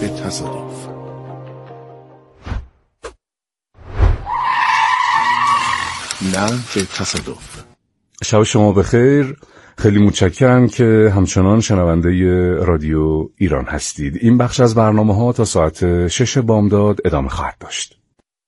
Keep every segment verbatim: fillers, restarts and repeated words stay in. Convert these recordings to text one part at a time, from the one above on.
تصادف. نقد تصادف. شب شما بخیر. خیلی متشکرم که همچنان شنونده رادیو ایران هستید. این بخش از برنامه ها تا ساعت شش بامداد ادامه خواهد داشت.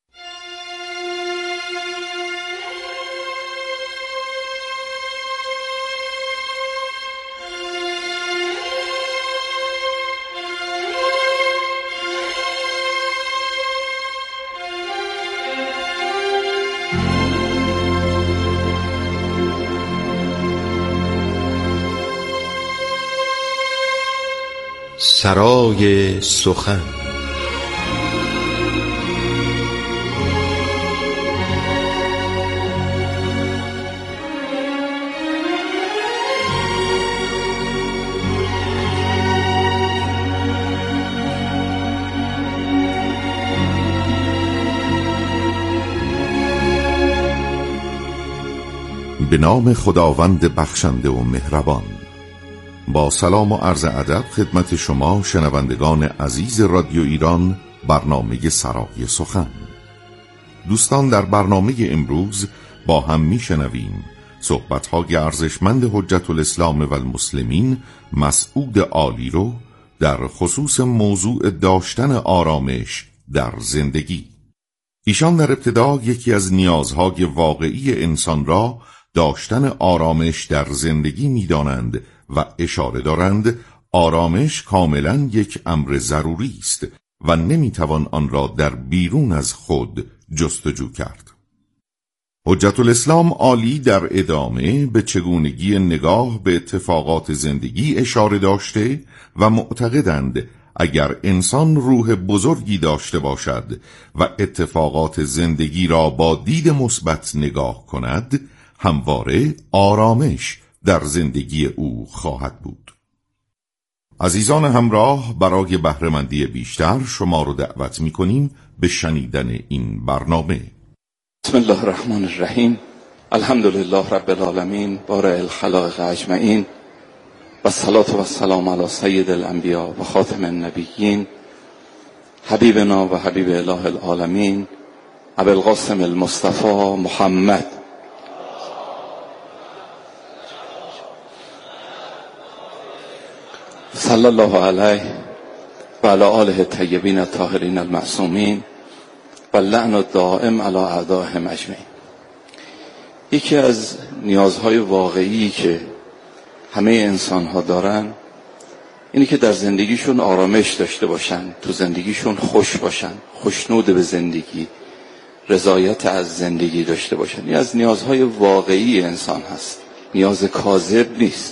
سرای سخن. به نام خداوند بخشنده و مهربان. با سلام و عرض ادب خدمت شما شنوندگان عزیز رادیو ایران، برنامه سرای سخن. دوستان، در برنامه امروز با هم میشنویم صحبت‌های ارزشمند حجت الاسلام و المسلمین مسعود عالی رو در خصوص موضوع داشتن آرامش در زندگی. ایشان در ابتدا یکی از نیازهای واقعی انسان را داشتن آرامش در زندگی می‌دانند و اشاره دارند آرامش کاملا یک امر ضروری است و نمیتوان آن را در بیرون از خود جستجو کرد. حجت الاسلام عالی در ادامه به چگونگی نگاه به اتفاقات زندگی اشاره داشته و معتقدند اگر انسان روح بزرگی داشته باشد و اتفاقات زندگی را با دید مثبت نگاه کند، همواره آرامش در زندگی او خواهد بود. عزیزان همراه، برای بهره‌مندی بیشتر شما رو دعوت می‌کنیم به شنیدن این برنامه. بسم الله الرحمن الرحیم. الحمدلله رب العالمین، بارئ الخلائق اجمعین، و الصلاة و السلام علی سید الانبیاء و خاتم النبیین، حبیبنا و حبیب اله العالمین، ابی القاسم المصطفى محمد صلی الله علیه و علی آله الطیبین الطاهرین المعصومین و اللعن الدائم علی اعدائهم اجمعین. یکی از نیازهای واقعی که همه انسان‌ها دارن اینه که در زندگیشون آرامش داشته باشن، تو زندگیشون خوش باشن، خوشنود به زندگی، رضایت از زندگی داشته باشن. این از نیازهای واقعی انسان هست، نیاز کاذب نیست.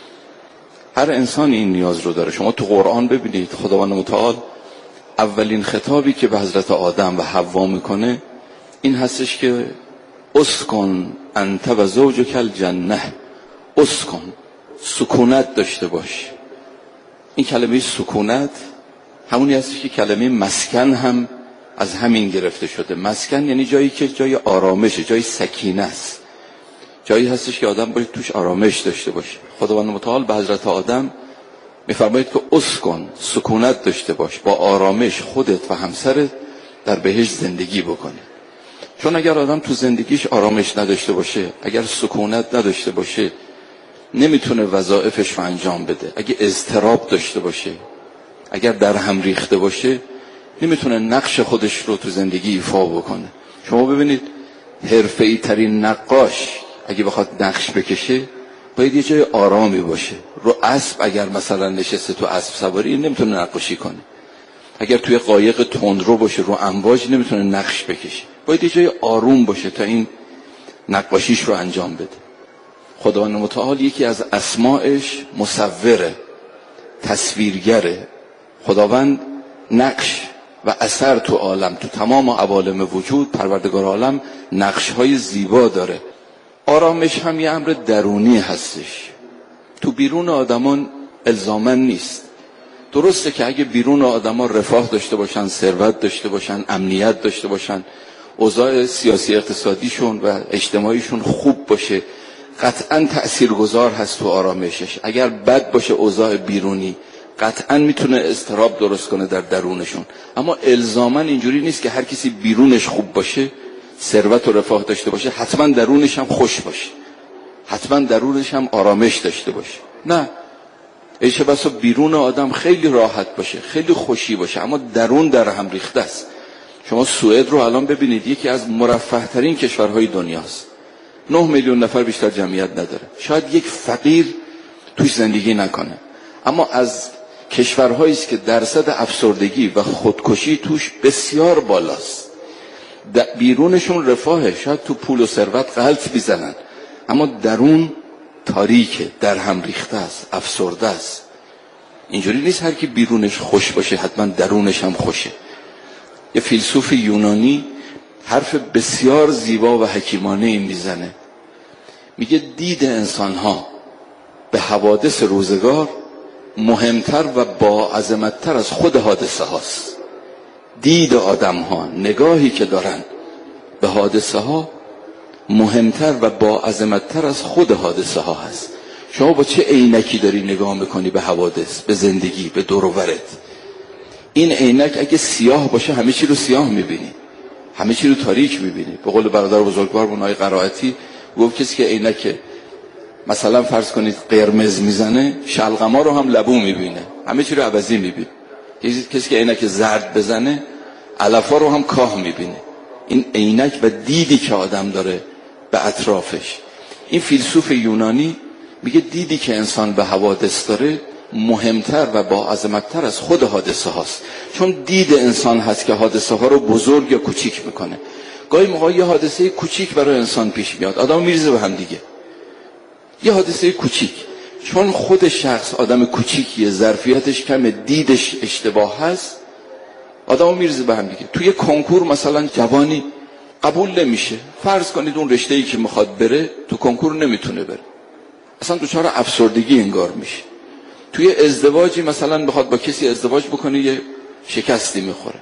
هر انسان این نیاز رو داره. شما تو قرآن ببینید خداوند متعال اولین خطابی که به حضرت آدم و حوا میکنه این هستش که اسکن انت و زوجک الجنه. اسکن، سکونت داشته باش. این کلمه سکونت همونی هستش که کلمه مسکن هم از همین گرفته شده. مسکن یعنی جایی که جای آرامشه، جای سکینه است، جایی هستش که آدم باید توش آرامش داشته باشه. خداوند متعال به حضرت آدم میفرماید که اسکن، سکونت داشته باش، با آرامش خودت و همسرت در بهشت زندگی بکنی. چون اگر آدم تو زندگیش آرامش نداشته باشه، اگر سکونت نداشته باشه، نمیتونه وظایفش رو انجام بده. اگه اضطراب داشته باشه، اگر در هم ریخته باشه، نمیتونه نقش خودش رو تو زندگی ایفا بکنه. شما ببینید حرفه‌ای ترین نقاش اگه بخواد نقش بکشه باید یه جای آرامی باشه. رو اسب اگر مثلا نشسته تو اسب سواری نمیتونه نقاشی کنه. اگر توی قایق تندرو باشه رو امواج نمیتونه نقش بکشه. باید یه جای آروم باشه تا این نقاشیش رو انجام بده. خداوند متعال یکی از اسمائش مصوره، تصویرگره. خداوند نقش و اثر تو عالم، تو تمام عوالم وجود، پروردگار عالم نقش‌های زیبا داره. آرامش هم یه امر درونی هستش، تو بیرون آدمان الزاماً نیست. درسته که اگه بیرون آدمان رفاه داشته باشن، ثروت داشته باشن، امنیت داشته باشن، اوضاع سیاسی اقتصادیشون و اجتماعیشون خوب باشه، قطعاً تأثیرگذار هست تو آرامشش. اگر بد باشه اوضاع بیرونی، قطعا میتونه اضطراب درست کنه در درونشون، اما الزاما اینجوری نیست که هر کسی بیرونش خوب باشه، ثروت و رفاه داشته باشه، حتما درونش هم خوش باشه، حتما درونش هم آرامش داشته باشه. نه، ای چه بسا بیرون آدم خیلی راحت باشه، خیلی خوشی باشه، اما درون در هم ریخته است. شما سوئد رو الان ببینید، یکی از مرفه ترین کشورهای دنیاست. نه میلیون نفر بیشتر جمعیت نداره، شاید یک فقیر توش زندگی نکنه، اما از کشورهایی است که درصد افسردگی و خودکشی توش بسیار بالاست. بیرونشون رفاهه، شاید تو پول و ثروت غلط بیزنن، اما درون تاریکه، در هم ریخته است، افسرده است. اینجوری نیست هر کی بیرونش خوش باشه حتما درونش هم خوشه. یه فیلسوف یونانی حرف بسیار زیبا و حکیمانه این میزنه، میگه دید انسانها به حوادث روزگار مهمتر و با عظمتتر از خود حادثه هاست. دید آدم ها، نگاهی که دارن به حادثه ها مهمتر و با عظمتتر از خود حادثه ها هست. شما با چه عینکی داری نگاه میکنی به حوادث، به زندگی، به دور و برت؟ این عینک اگه سیاه باشه همه چی رو سیاه میبینی، همه چی رو تاریک میبینی. به قول برادر بزرگوارمون آقای قرائتی گفت کسی که عینک مثلا فرض کنید قرمز میزنه، شلغما رو هم لبو میبینه، همه چی رو عوضی میبینه. کسی که عینک زرد بزنه علفا رو هم کاه میبینه. این عینک و دیدی که آدم داره به اطرافش. این فیلسوف یونانی میگه دیدی که انسان به حوادث داره مهمتر و با عظمتتر از خود حادثه هاست، چون دید انسان هست که حادثه ها رو بزرگ یا کوچیک میکنه. گاهی موقع یه حادثه کوچیک برای انسان پیش میاد، آدم میریزه به هم دیگه. یه حادثه کوچیک، چون خود شخص آدم کوچیکیه، ظرفیتش کمه، دیدش اشتباه هست، آدمو میریزه به هم دیگه. توی کنکور مثلا جوانی قبول نمیشه، فرض کنید اون رشته‌ای که میخواد بره تو کنکور نمیتونه بره، اصلا دچار افسردگی انگار میشه. توی ازدواجی مثلا بخواد با کسی ازدواج بکنه یه شکستی میخوره،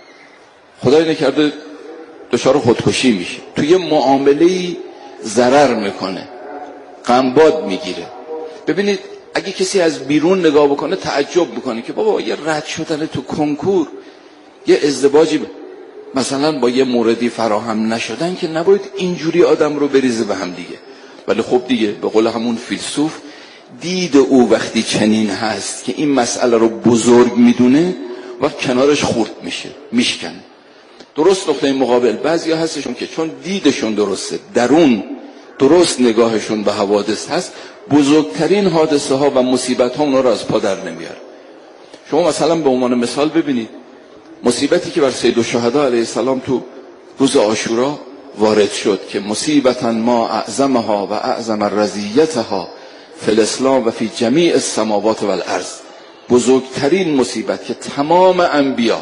خدای نکرده دچار خودکشی میشه. توی معامله‌ای ضرر میکنه، غمباد میگیره. ببینید اگه کسی از بیرون نگاه بکنه تعجب میکنه که بابا یه رد شدن تو کنکور، یه ازدواجی مثلا با یه موردی فراهم نشدن که نباید اینجوری آدم رو بریزه به هم دیگه. ولی خب دیگه به قول همون فیلسوف، دید او وقتی چنین هست که این مسئله رو بزرگ میدونه و کنارش خورد میشه، میشکنه. درست نقطه مقابل بعضیا هستشون که چون دیدشون درسته، درون درست نگاهشون به حوادث هست، بزرگترین حادثه ها و مصیبت ها اونا رو از پا در نمیاره. شما مثلا به عنوان مثال ببینید مصیبتی که بر سید الشهدا علیه السلام تو روز عاشورا وارد شد که مصیبتا ما اعظمها و اعظم رضیتها فی الاسلام و فی جمیع السماوات و الارض. بزرگترین مصیبت که تمام انبیا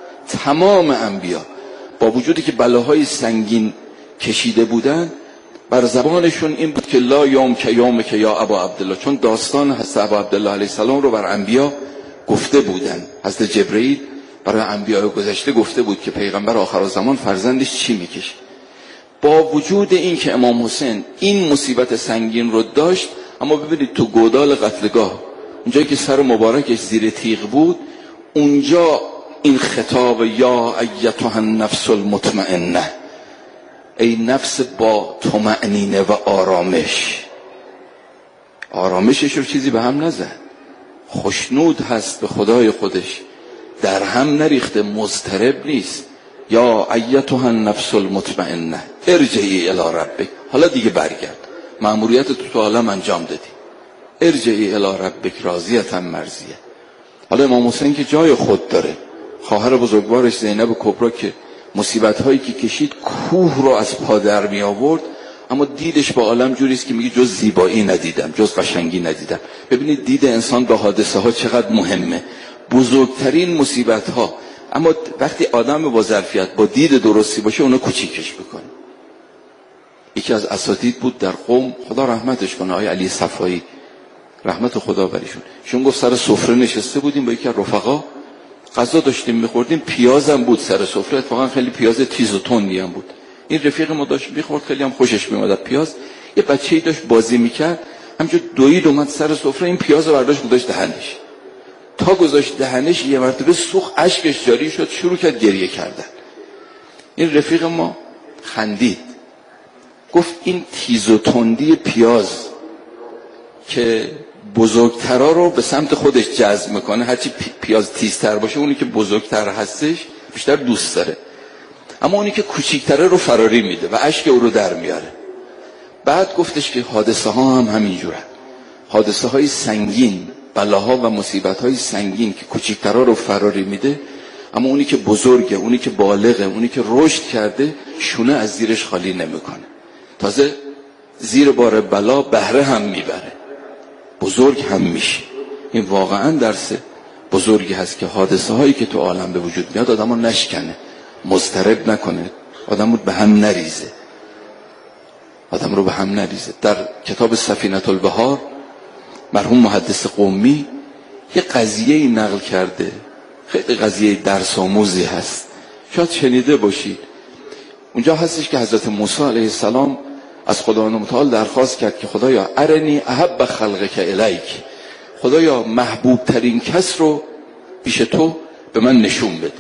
تمام انبیا با وجودی که بلاهای سنگین کشیده بودن، بر زبانشون این بود که لا یوم که یوم که یا ابا عبدالله، چون داستان حضرت ابا عبدالله علیه السلام رو بر انبیا گفته بودن. حضرت جبرئیل برای انبیاء گذشته گفته بود که پیغمبر آخرالزمان فرزندش چی میکشه. با وجود این که امام حسین این مصیبت سنگین رو داشت، اما ببینید تو گودال قتلگاه اونجایی که سر مبارکش زیر تیغ بود، اونجا این خطاب یا ایتها النفس المطمئنه، ای نفس با طمأنینه و آرامش. آرامشش رو چیزی به هم نزد، خوشنود هست به خدای خودش، در هم نریخته، مضطرب نیست. یا ایتها النفس المطمئنه ارجعی الی ربک، حالا دیگه برگرد، مأموریت تو تو عالم انجام دادی، ارجعی الی ربک راضیة مرضیه. حالا امام حسین که جای خود داره، خواهر بزرگوارش زینب کبرا که مصیبت هایی که کشید کوه رو از پا در می آورد، اما دیدش با عالم جوریست که میگه جز زیبایی ندیدم، جز قشنگی ندیدم. ببینید دید انسان به حادثه ها چقدر مهمه، بزرگترین مصیبت ها، اما وقتی آدم با ظرفیت با دید درستی باشه اونو کوچیکش بکنه. یکی از اساتید بود در قم، خدا رحمتش کنه، آقای علی صفایی رحمت خدا بریشون، شون گفت سر سفره نشسته بودیم با یکی از رفقا، غذا داشتیم میخوردیم، پیازم بود سر سفره، اتفاقا خیلی پیاز تیز و تندی هم بود. این رفیق ما داشت میخورد، خیلی هم خوشش میومد پیاز. یه بچه‌ای داشت بازی میکرد، همینجور دوید اومد سر سفره، این پیاز رو برداشت گذاشت دهنش. تا گذاشت دهنش یه مرتبه سوخت، اشکش جاری شد، شروع کرد گریه کردن. این رفیق ما خندید، گفت این تیز و تندی پیاز که بزرگترا رو به سمت خودش جذب میکنه، هرچی پیاز تیزتر باشه اونی که بزرگتر هستش بیشتر دوست داره، اما اونی که کوچیکتره رو فراری میده و اشک او رو در میاره. بعد گفتش که حادثه ها هم همینجوره، حادثه های سنگین، بلاها و مصیبت های سنگین که کوچیکترا رو فراری میده، اما اونی که بزرگه، اونی که بالغه، اونی که رشد کرده، شونه از زیرش خالی نمیکنه، تازه زیر بار بلا بهره هم میبره، بزرگ هم میشه. این واقعا درس بزرگی هست که حادثه هایی که تو عالم به وجود میاد آدمو نشکنه، مضطرب نکنه، آدمو به هم نریزه، آدم رو به هم نریزه. در کتاب سفینة البحار مرحوم محدث قمی یه قضیه نقل کرده، خیلی قضیه درس آموزی هست، شاید شنیده باشید. اونجا هستش که حضرت موسی علیه السلام از خداوند متعال درخواست کرد که خدایا ارنی احب خلقک الیک، خدایا محبوب ترین کس رو پیش تو به من نشون بده.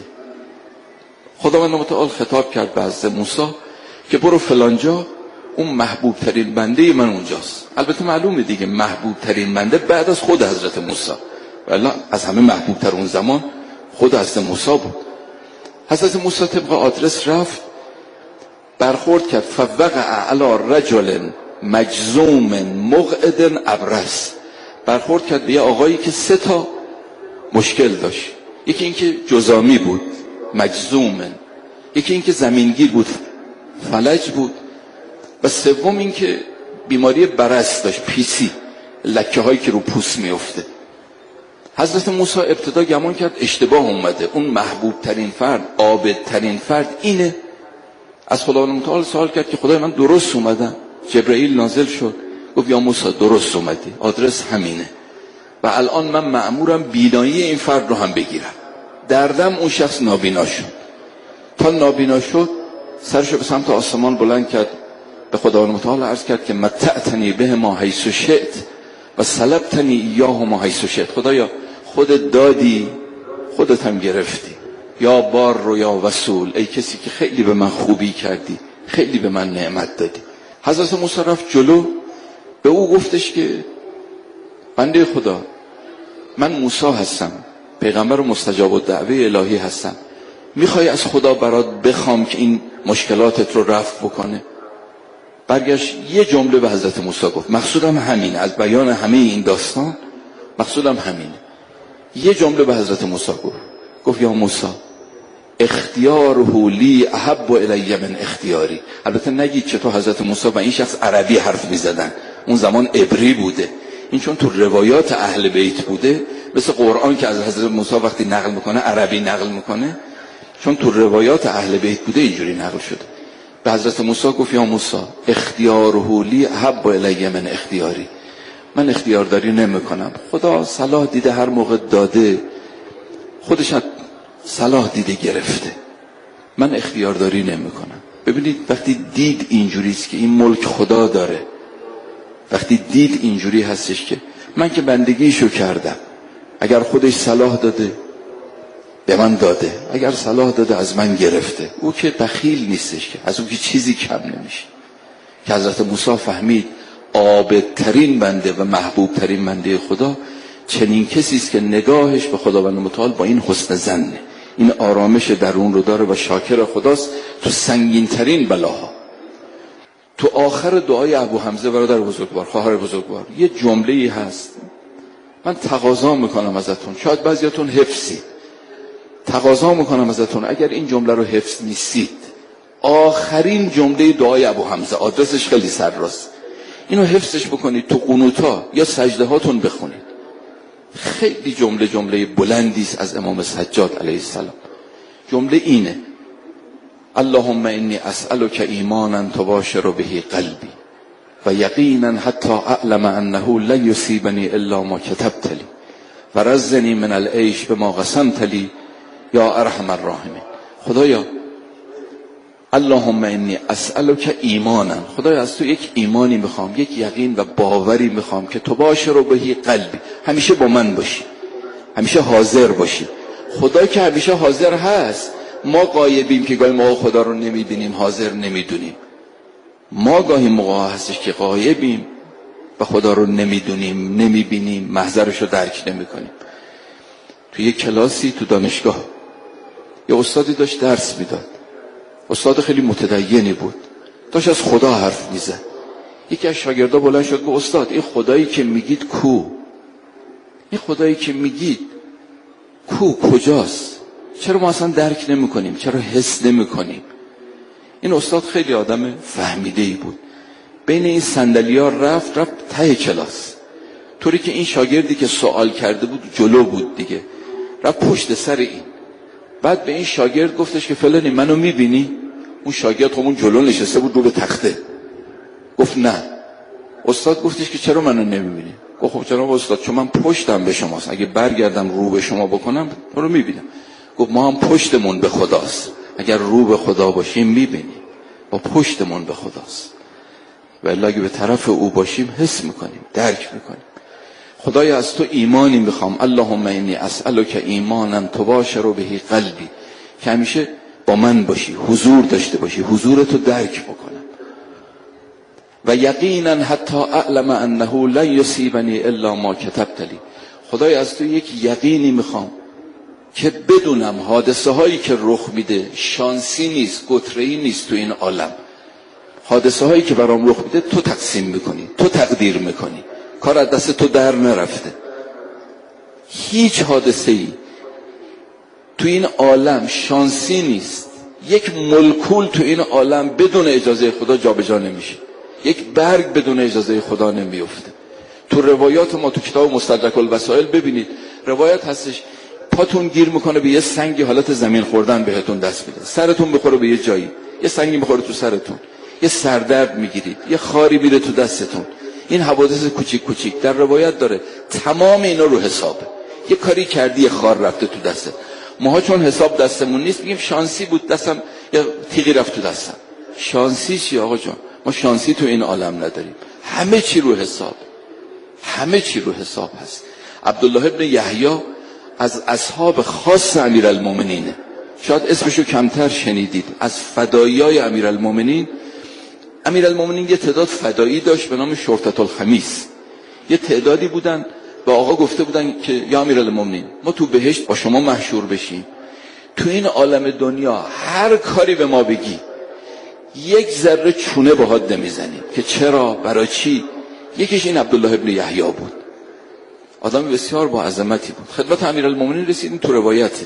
خداوند متعال خطاب کرد به حضرت موسی که برو فلانجا، اون محبوب ترین بنده من اونجاست. البته معلومه دیگه محبوب ترین بنده بعد از خود حضرت موسی، والله از همه محبوب تر اون زمان خود حضرت موسی بود. حضرت موسی طبق آدرس رفت، برخورد کرد، فوقع علی رجل مجذوم مقعد ابرص، برخورد کرد به یه آقایی که سه تا مشکل داشت. یکی این که جزامی بود، مجذوم، یکی این که زمینگیر بود، فلج بود، و سوم این که بیماری برص داشت، پیسی، لکه هایی که رو پوست میفته. حضرت موسی ابتدا گمان کرد اشتباه اومده، اون محبوب ترین فرد، عابد ترین فرد اینه. از خداوند متعال سوال کرد که خدای من درست اومدم؟ جبرئیل نازل شد گفت یا موسی درست اومدی، آدرس همینه و الان من مأمورم بینایی این فرد رو هم بگیرم. دردم اون شخص نابینا شد. تا نابینا شد سرشو به سمت آسمان بلند کرد، به خداوند متعال عرض کرد که متعتنی به ما حیث شئت و سلبتنی ایاه ما حیث شئت. خدایا خودت دادی، خودت هم گرفتی، یا بار رو یا وصول، ای کسی که خیلی به من خوبی کردی، خیلی به من نعمت دادی. حضرت موسی رفت جلو، به او گفتش که بنده خدا، من موسی هستم، پیغمبر و مستجاب الدعوه الهی هستم، میخوای از خدا برات بخوام که این مشکلاتت رو رفع بکنه؟ برگشت یه جمله به حضرت موسی گفت، مقصودم همینه، از بیان همه این داستان مقصودم همینه. یه جمله به حضرت موسی گفت، گفت یا موسی اختیاره لی احب الی من اختیاری. البته نگید چطور حضرت موسی و این شخص عربی حرف میزدن، اون زمان عبری بوده. این چون تو روایات اهل بیت بوده، مثل قرآن که از حضرت موسی وقتی نقل میکنه عربی نقل میکنه، چون تو روایات اهل بیت بوده اینجوری نقل شده. به حضرت موسی گفت یا موسی اختیاره لی احب الی من اختیاری، من اختیارداری نمی کنم، خدا صلاح دیده هر موقع داده، خودش صلاح دیده گرفته، من اختیارداری نمی کنم. ببینید وقتی دید اینجوریست که این ملک خدا داره، وقتی دید اینجوری هستش که من که بندگیشو کردم، اگر خودش صلاح داده به من داده، اگر صلاح داده از من گرفته، او که بخیل نیستش، که از اون که چیزی کم نمیشه. که حضرت موسی فهمید عابدترین بنده و محبوب ترین بنده خدا چنین کسی است که نگاهش به خداوند متعال با این حسن ظنه، این آرامش درون رو داره و شاکر خداست تو سنگین ترین بلاها. تو آخر دعای ابو حمزه برادر بزرگوار، خواهر بزرگوار، یه جمله‌ای هست من تقاضا میکنم ازتون، شاید بعضیاتون حفظی، تقاضا میکنم ازتون اگر این جمله رو حفظ نیستید، آخرین جمله دعای ابو حمزه، آدرسش خیلی سرراست، اینو حفظش بکنید، تو قنوتا یا سجده هاتون بخونید. خیلی جمله جمله بلندی است از امام سجاد علیه السلام. جمله اینه: اللهم انی اسألک ایمانا تباشر به قلبی و یقینا حتی اعلم انه لن یصیبنی الا ما کتبت لی و رزنی من العیش بما قسمت لی یا ارحم الراحمین. خدایا اللهم انی اسألک ایمانا، خدایا از تو یک ایمانی میخوام، یک یقین و باوری میخوام که تباشر به قلبی، همیشه با من باشی، همیشه حاضر باشیم. خدا که همیشه حاضر هست، ما غایبیم که گاهی موقع خدا رو نمیبینیم، حاضر نمیدونیم. ما گاهی موقع هستش که غایبیم و خدا رو نمیدونیم، نمیبینیم، محضرش رو درک نمیکنیم. تو یک کلاسی تو دانشگاه یه استادی داشت درس میداد. استاد خیلی متدینی بود، داشت از خدا حرف میزد. یکی از شاگردا بلند شد گفت استاد این خدایی که میگید کو؟ این خدایی که میگید کو کجاست؟ چرا ما اصلا درک نمیکنیم؟ چرا حس نمیکنیم؟ این استاد خیلی آدم فهمیده‌ای بود. بین این صندلی‌ها رفت رفت ته کلاس، طوری که این شاگردی که سوال کرده بود جلو بود دیگه، رفت پشت سر این. بعد به این شاگرد گفتش که فلانی منو میبینی؟ اون شاگرد خب اون جلو نشسته بود رو به تخته، گفت نه. استاد گفتش که چرا منو نمیبینی؟ گفت خب چرا استاد؟ چون من پشتم به شماست، اگه برگردم رو به شما بکنم تو رو میبینم. گفت ما هم پشتمون به خداست، اگر رو به خدا باشیم میبینیم، با پشتمون به خداست. ولی اگه به طرف او باشیم حس میکنیم، درک میکنیم. خدایا از تو ایمانی میخوام، اللهم انی اسألک ایمانا تباشر به قلبی، که همیشه با من باشی، حضور داشته باشی، حضورتو درک بکنم. و یقینا حتی اعلم انه لن یصیبنی الا ما کتبت لی، خدایا از تو یک یقینی میخوام که بدونم حادثه هایی که رخ میده شانسی نیست، گتره‌ای نیست تو این عالم. حادثه هایی که برام رخ میده تو تقسیم میکنی، تو تقدیر میکنی، کار از دست تو در نرفته. هیچ حادثه ای تو این عالم شانسی نیست. یک مولکول تو این عالم بدون اجازه خدا جابجا نمیشه، یک برگ بدون اجازه خدا نمیفته. تو روایات ما تو کتاب مستدرک الوسائل ببینید روایت هستش، پاتون گیر میکنه به یه سنگی، حالت زمین خوردن بهتون دست میده، سرتون میخوره به یه جایی، یه سنگی میخوره تو سرتون، یه سردرد میگیرید، یه خاری میره تو دستتون. این حوادث کوچیک کوچیک در روایت داره، تمام اینا رو حسابه. یه کاری کردی، یه خار رفته تو دستت. ماها چون حساب دستمون نیست میگیم شانسی بود دستم، یه تیغی رفت تو دستم. شانسی چی آقا جان؟ ما شانسی تو این عالم نداریم، همه چی رو حساب، همه چی رو حساب هست. عبدالله ابن یحیی از اصحاب خاص امیرالمومنینه، شاید اسمشو کمتر شنیدید، از فداییای امیرالمومنین. امیرالمومنین یه تعداد فدایی داشت به نام شرطة الخمیس. یه تعدادی بودن و آقا گفته بودن که یا امیرالمومنین ما تو بهشت با شما محشور بشیم، تو این عالم دنیا هر کاری به ما بگی یک ذره چونه باهات نمیزنیم که چرا برای چی. یکیش این عبدالله ابن یحیی بود، آدم بسیار با عظمتی بود. خدمت امیرالمومنین رسیدیم، تو روایته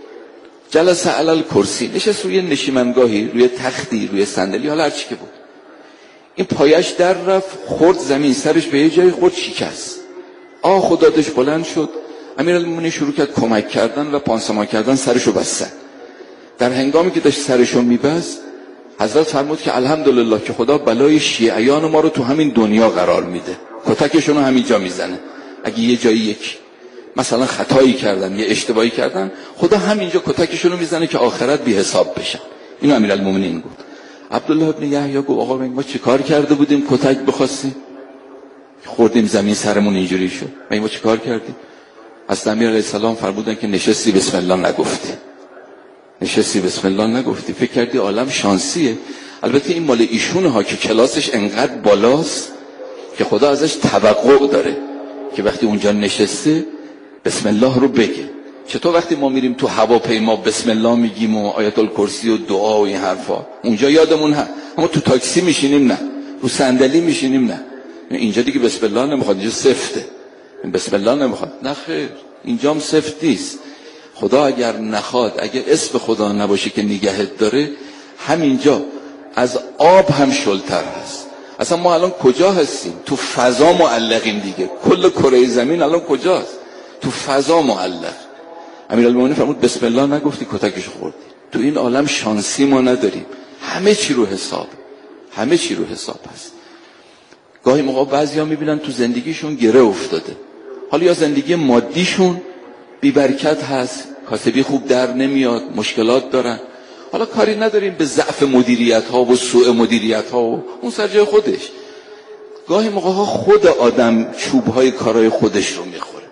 جلس علی الکرسی، نشست روی نشیمنگاهی، روی تختی، روی صندلی، حالا هر چی که بود. این پایش در رفت، خورد زمین، سرش به یه جایی خورد، شکست. آه خدادش بلند شد، امیرالمومنین شروع کرد کمک کردن و پانسمان کردن، سرشو بستن. در هنگامی که داشت سرشو میبست حضرت فرمود که الحمدلله که خدا بلای شیعیان ما رو تو همین دنیا قرار میده، کتکشون رو همینجا میزنه. اگه یه جایی یک مثلا خطایی کردن، یه اشتباهی کردن، خدا همینجا کتکشون رو میزنه که آخرت بی حساب بشن. اینو امیرالمومنین گفت. عبدالله ابن یحیی گفت آقا ما چه کار کرده بودیم کتک بخواستیم؟ خوردیم زمین سرمون اینجوری شد. ما چه کار کردیم؟ از امیر علیه السلام فرمودن که نشستی بسم الله نگفتی، نشستی بسم الله نگفتی، فکر کردی عالم شانسیه. البته این مال ایشونه ها که کلاسش انقدر بالاست که خدا ازش توقع داره که وقتی اونجا نشسته بسم الله رو بگه. چطور وقتی ما میریم تو هواپیما بسم الله میگیم و آیت الکرسی و دعا و این حرفا، اونجا یادمون هست، اما تو تاکسی میشینیم نه، رو صندلی میشینیم نه. اینجا دیگه بسم الله نمیخواد، اینجا سفته، بسم الله نمیخواد. نه خیر، اینجا هم سفت نیست. خدا اگر نخواد، اگر اسم خدا نباشه که نگهت داره، همینجا از آب هم شلتر هست. اصلا ما الان کجا هستیم؟ تو فضا معلقیم دیگه. کل کره زمین الان کجاست؟ تو فضا معلق. امیرالمومنین فرمود بسم الله نگفتی کتکش خوردی. تو این عالم شانسی ما نداریم، همه چی رو حساب، همه چی رو حساب هست. گاهی موقع بعضیا میبینن تو زندگیشون گره افتاده، حالا یا زندگی مادیشون بی برکت هست، کاسبی خوب در نمیاد، مشکلات دارن. حالا کاری نداریم به ضعف مدیریت ها و سوء مدیریت ها و اون سر جای خودش. گاهی موقع ها خود آدم چوب های کارهای خودش رو میخوره.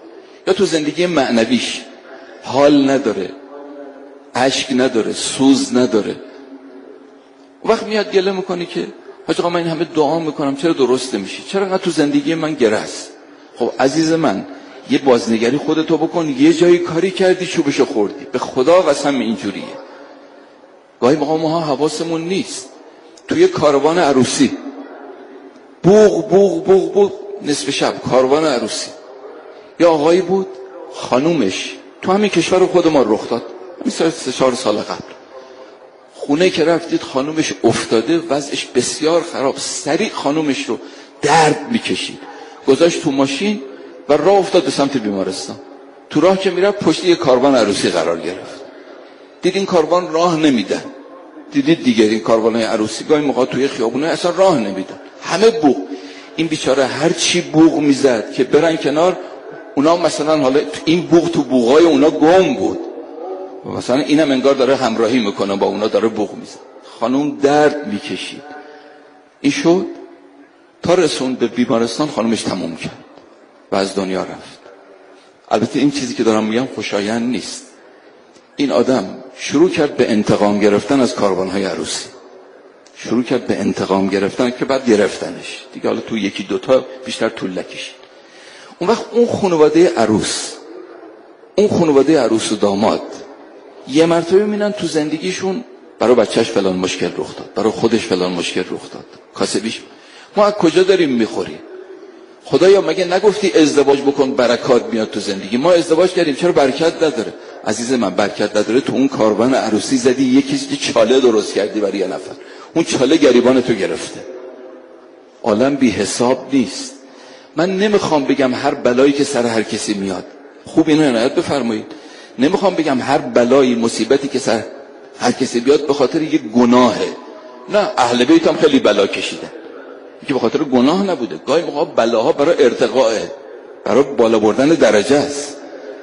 یا تو زندگی معنویش حال نداره، اشک نداره، سوز نداره. وقت میاد گله میکنی که حاج آقا من این همه دعا میکنم چرا درست نمیشه، چرا انقدر تو زندگی من گره است؟ خب عزیز من یه بازنگری خودتو بکن، یه جایی کاری کردی چوبشو خوردی، به خدا قسم اینجوریه. گاهی موقع ما حواسمون نیست. توی کاروان عروسی بوغ بوغ بوغ بوغ نصف شب کاروان عروسی، یا آقایی بود خانومش تو همین کشور خود ما رخ داد، همین سه چهار سال قبل، خونه که رفتید خانومش افتاده وضعش بسیار خراب، سریع خانومش رو درد میکشید گذاشت تو ماشین و راه افتاد به سمت بیمارستان. تو راه که میرفت پشت یه کاروان عروسی قرار گرفت. دید این کاروان راه نمیدن، دیدید دیگه این کاروانای عروسی گاهی موقع توی خیابونه اصلا راه نمیدن، همه بوق. این بیچاره هر چی بوق میزد که برن کنار، اونا مثلا حالا این بوق تو بوقای اونا گم بود، مثلا اینم انگار داره همراهی میکنه با اونا، داره بوق میزد. خانوم درد میکشید. این شد تا رسوند به بیمارستان، خانومش تموم کرد و از دنیا رفت. البته این چیزی که دارم میگم خوشایند نیست. این آدم شروع کرد به انتقام گرفتن از کاروانهای عروسی، شروع کرد به انتقام گرفتن که بعد گرفتنش دیگه، حالا تو یکی دوتا بیشتر طول نکشید. اون وقت اون خانواده عروس، اون خانواده عروس و داماد یه مرتبه میبینن تو زندگیشون برای بچهش فلان مشکل رخ داد، برای خودش فلان مشکل رخ داد، کاسبیش. ما از کجا داریم میخوریم؟ خدایا مگه نگفتی ازدواج بکن برکات میاد تو زندگی؟ ما ازدواج کردیم چرا برکت نداره؟ عزیز من برکت نداره. تو اون کاروان عروسی زدی، یکی چاله درست کردی برای یه نفر، اون چاله گریبان تو گرفته. عالم بی حساب نیست. من نمیخوام بگم هر بلایی که سر هر کسی میاد، خوب اینو عنایت بفرمایید، نمیخوام بگم هر بلایی مصیبتی که سر هر کسی بیاد به خاطر یه گناهه. نه، اهل بیت هم خیلی بلا کشیدن که به خاطر گناه نبوده. گاهی موقع بلاها برای ارتقائه، برای بالا بردن درجه است،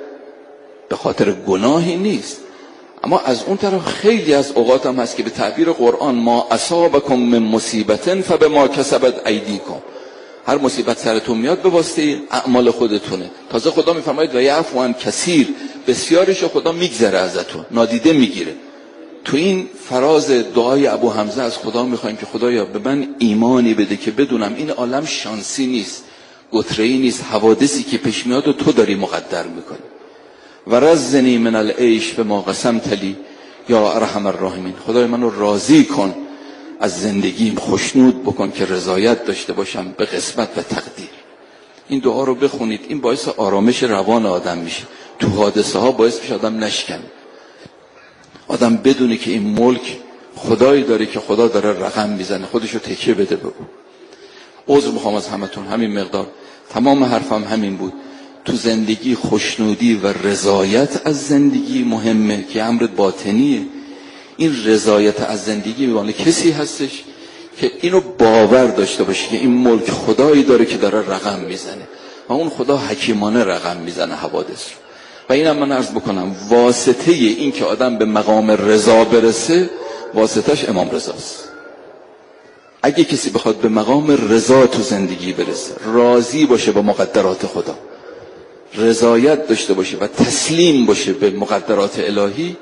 به خاطر گناهی نیست. اما از اون طرف خیلی از اوقات هم هست که به تعبیر قرآن ما اصابکم من مصیبت فبما کسبت ایدیکم، هر مصیبت سرتون میاد به واسطه اعمال خودتونه. تازه خدا میفرماید و یعفو عن کثیر، بسیارشو خدا میگذره ازتون، نادیده میگیره. تو این فراز دعای ابو حمزه از خدا میخوایم که خدایا به من ایمانی بده که بدونم این عالم شانسی نیست، گتره‌ای نیست، حوادثی که پیش میاد و تو داری مقدر میکنی. و رزنی من العیش به ما قسمت لی یا ارحم الراحمین، خدای منو راضی کن از زندگیم، خوشنود بکن که رضایت داشته باشم به قسمت و تقدیر. این دعا رو بخونید، این باعث آرامش روان آدم میشه. تو حادثه ها باعث میشه آدم نشکنه، آدم بدونه که این ملک خدایی داره که خدا داره رقم میزنه، خودشو تکیه بده به او. عذر میخوام از همتون، همین مقدار، تمام حرفم همین بود. تو زندگی خوشنودی و رضایت از زندگی مهمه که امر باطنیه. این رضایت از زندگی میبانه کسی هستش که اینو باور داشته باشه که این ملک خدایی داره که داره رقم میزنه و اون خدا حکیمانه رقم میزنه حوادث رو. و اینم من عرض بکنم واسطه این که آدم به مقام رضا برسه، واسطش امام رضاست. اگه کسی بخواد به مقام رضا تو زندگی برسه، راضی باشه با مقدرات خدا، رضایت داشته باشه و تسلیم باشه به مقدرات الهی،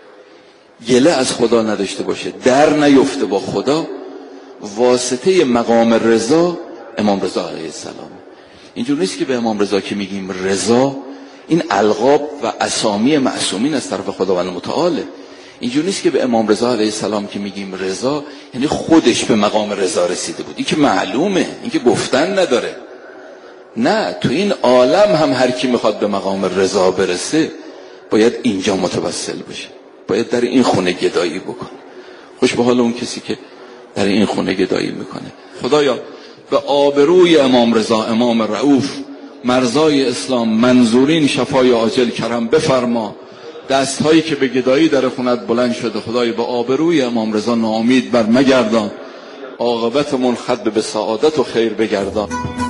گله از خدا نداشته باشه، در نیفته با خدا، واسطه مقام رضا امام رضا علیه السلام. اینجور نیست که به امام رضا که میگیم رضا، این القاب و اسامی معصومین از طرف خداوند متعاله. اینجور نیست که به امام رضا علیه السلام که میگیم رضا یعنی خودش به مقام رضا رسیده بود. این که معلومه، این که گفتن نداره. نه، تو این عالم هم هر کی میخواد به مقام رضا برسه باید اینجا متوسل بشه، باید در این خونه گدایی بکنه. خوش به حال اون کسی که در این خونه گدایی میکنه. خدایا به آبروی امام رضا، امام رؤوف، مرزای اسلام، منظورین شفای عاجل کرم بفرما. دست هایی که به گدایی در خونت بلند شده خدای به آبروی امام رضا ناامید بر مگردان، عاقبت منخد به سعادت و خیر بگردان.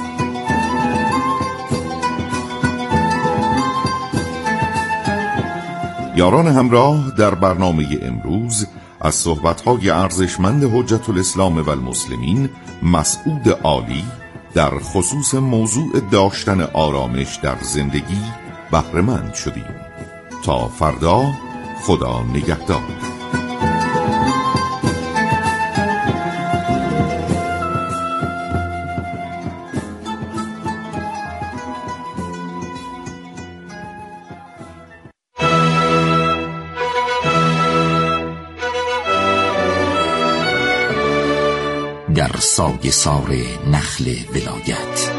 یاران همراه، در برنامه امروز از صحبت‌های ارزشمند حجت الاسلام و المسلمین مسعود عالی در خصوص موضوع داشتن آرامش در زندگی بهره مند شدیم. تا فردا، خدا نگهدار. در سایه سار نخل ولایت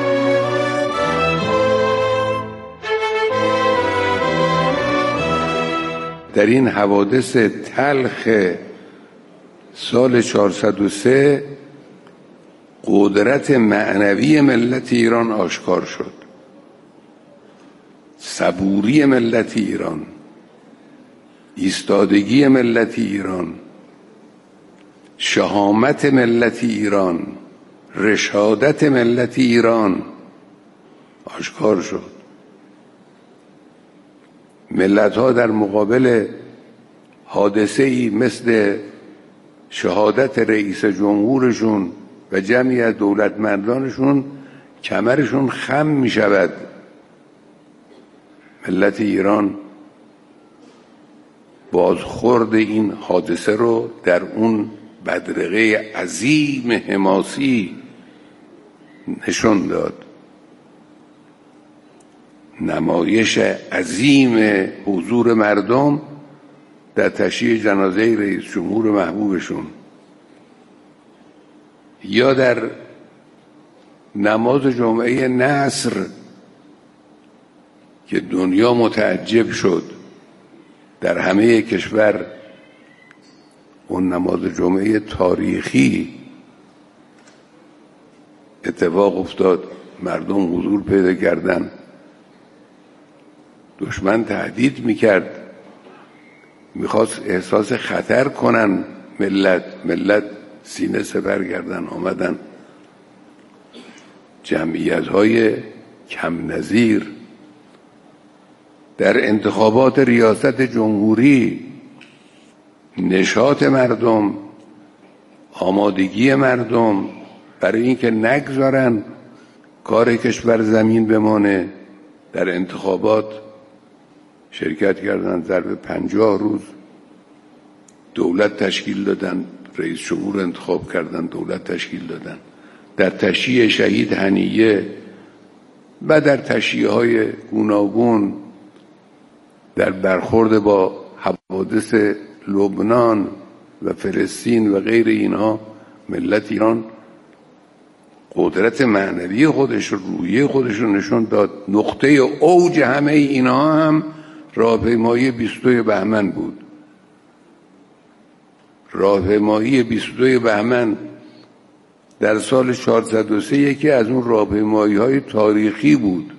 در این حوادث تلخ سال چهارصد و سه قدرت معنوی ملت ایران آشکار شد، صبوری ملت ایران، ایستادگی ملت ایران، شهامت ملت ایران، رشادت ملت ایران آشکار شد. ملت ها در مقابل حادثه ای مثل شهادت رئیس جمهورشون و جمعی از دولتمندانشون کمرشون خم می شود. ملت ایران بازخورد این حادثه رو در اون بدرقه عظیم حماسی نشون داد. نمایش عظیم حضور مردم در تشییع جنازه رئیس جمهور محبوبشون، یا در نماز جمعه نصر که دنیا متعجب شد، در همه کشور اون نماز جمعه تاریخی اتفاق افتاد، مردم حضور پیدا کردن. دشمن تهدید میکرد، میخواست احساس خطر کنن ملت ملت سینه سپر کردن، آمدن. جمعیت های کم نظیر در انتخابات ریاست جمهوری، نشاط مردم، آمادگی مردم برای اینکه نگذارن کار کشور زمین بمانه، در انتخابات شرکت کردن. ظرف پنجاه روز دولت تشکیل دادن، رئیس جمهور انتخاب کردن، دولت تشکیل دادن. در تشییع شهید هنیه و در تشییع های گوناگون، در برخورد با حوادث لبنان و فلسطین و غیر اینها، ملت ایران قدرت معنوی خودش، روحیه خودش رو نشون داد. نقطه اوج همه اینها هم راهپیمایی بیست و دو بهمن بود. راهپیمایی بیست و دو بهمن در سال چهارصد و سه یکی از اون راهپیمایی های تاریخی بود.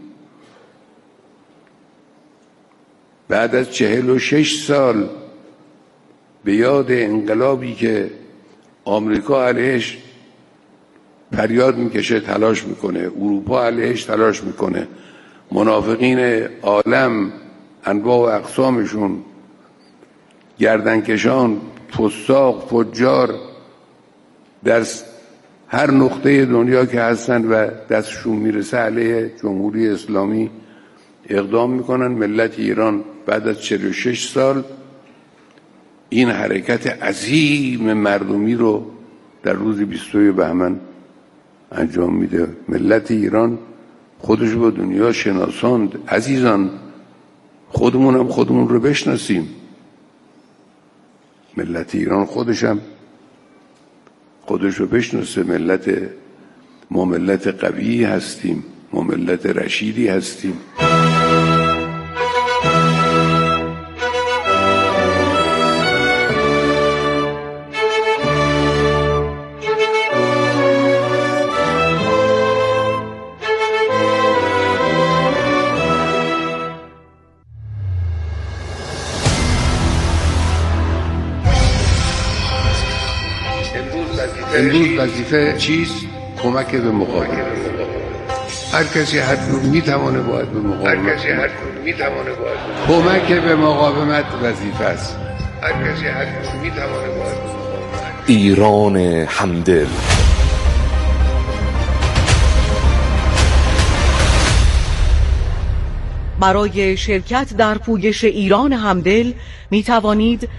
بعد از چهل و شش سال به یاد انقلابی که آمریکا علیهش فریاد میکشه، تلاش میکنه، اروپا علیهش تلاش میکنه، منافقین عالم انواع و اقسامشون، گردنکشان، فساق، فجار در هر نقطه دنیا که هستن و دستشون میرسه علیه جمهوری اسلامی اقدام میکنن. ملت ایران بعد از چهل و شش سال این حرکت عظیم مردمی رو در روز بیست و دو بهمن انجام میده. ملت ایران خودش با دنیا شناساند. عزیزان، خودمون هم خودمون رو بشناسیم. ملت ایران خودشم خودش رو بشناسه. ملت ما ملت قوی هستیم، ما ملت رشیدی هستیم. امروز وظیفه چیست؟ کمک به مقاومت. هر کسی هر جور میتونه باید به مقاومت. هر کسی هر جور میتونه باید. کمک به مقاومت وظیفه است. هر کسی هر جور میتونه باید به مقاومت. ایران همدل. برای شرکت در پویش ایران همدل می توانید